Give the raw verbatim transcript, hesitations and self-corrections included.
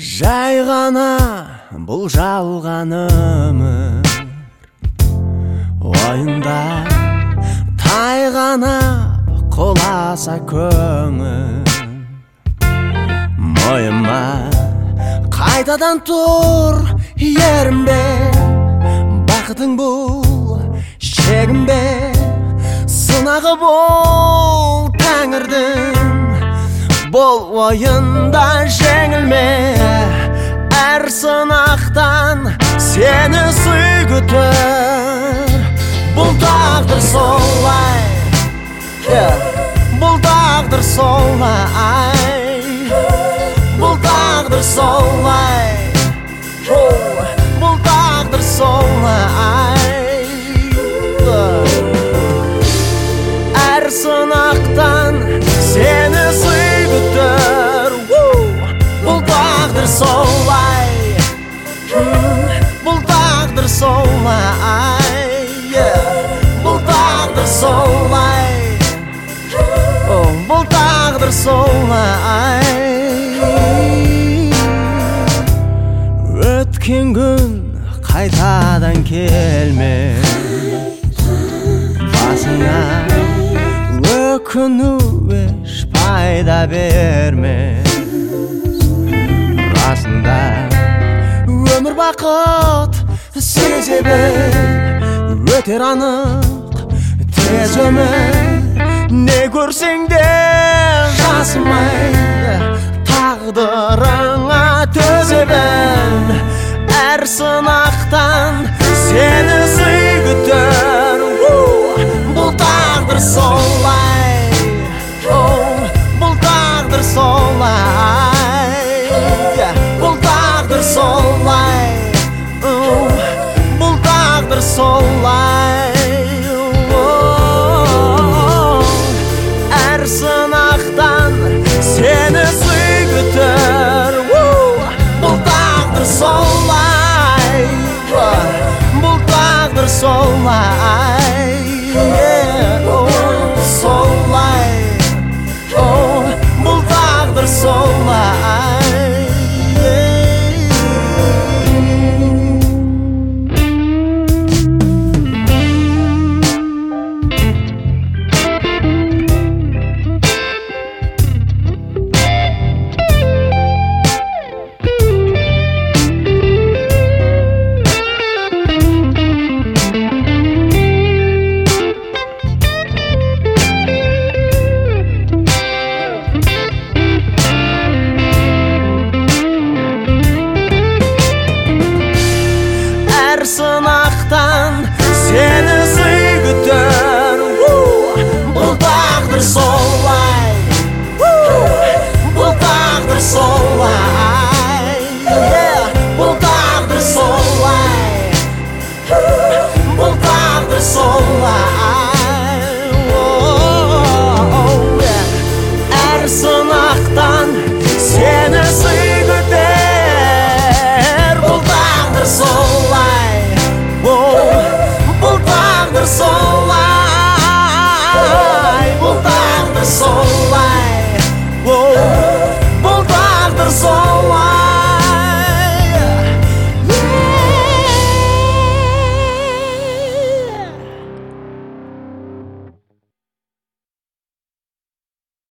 Жай ғана бұл жалған өмір, ойында тайғана қоласа көңіл. Мойыма қайтадан тұр ерінбе, бақытың бұл шегінбе, сынағы бол тәңірдің, бұл ойында жеңілме. Әр сынақтан сені сый күтер, бұл тағдыр солай, бұл тағдыр солай, бұл тағдыр солай, бұл тағдыр солай. Әр сынақтан сені сый күтер, бұл тағдыр солай, бұл тағдыр солай, бұл тағдыр солай, бұл тағдыр солай. Өткен күн қайтадан келмес, басыңа өкіну еш пайда бермес. Расында өмір бақыт сезе біл, өтер анық тез өмір. Не көрсең де жасымай, тағдырыңа төзе біл. Әр сынақтан сені сый күтер, бұл тағдыр солай.